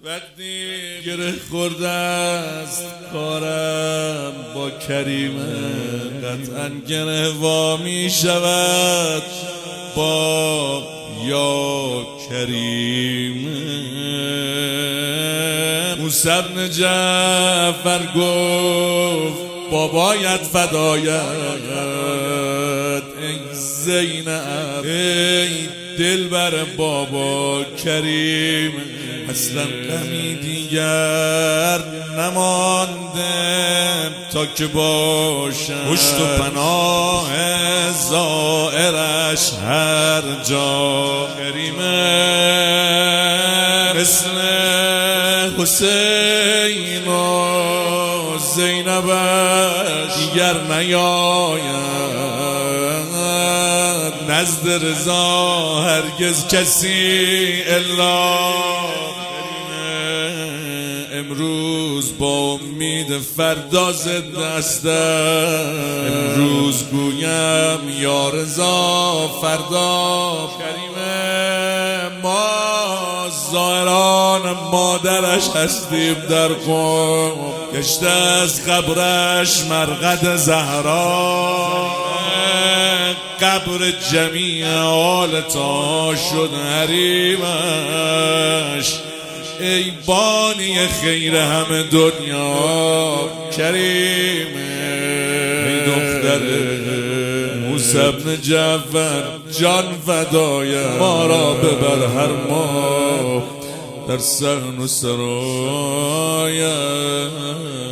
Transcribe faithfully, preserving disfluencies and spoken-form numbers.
وقتی گره خورده است کارم با کریمه، قطعا گره وا می شود با یا کریمه. موسی بن جعفر گفت بابایت فدایت ای زینب، ای دلبر بابا کریم، اصلا غمی دیگر نمانده تا که باشم پشت و پناه زائرش هر جا. کریمه مثل حسین و زینبش دیگر نیاید نزد رضا هرگز کسی الا. امروز با امید فردا زنده هستم، امروز گویم یا رضا فردا کریمه. ما زائران مادرش هستیم در قم، گشته از قبرش مرقد زهرا، قبر جمیع آل تا شد حریمش. ای بانی خیر همه دنیا کریمه، ای دختر موسی بن جعفر جان فدایت، ما را ببر هر ماه در صحن و سرایت.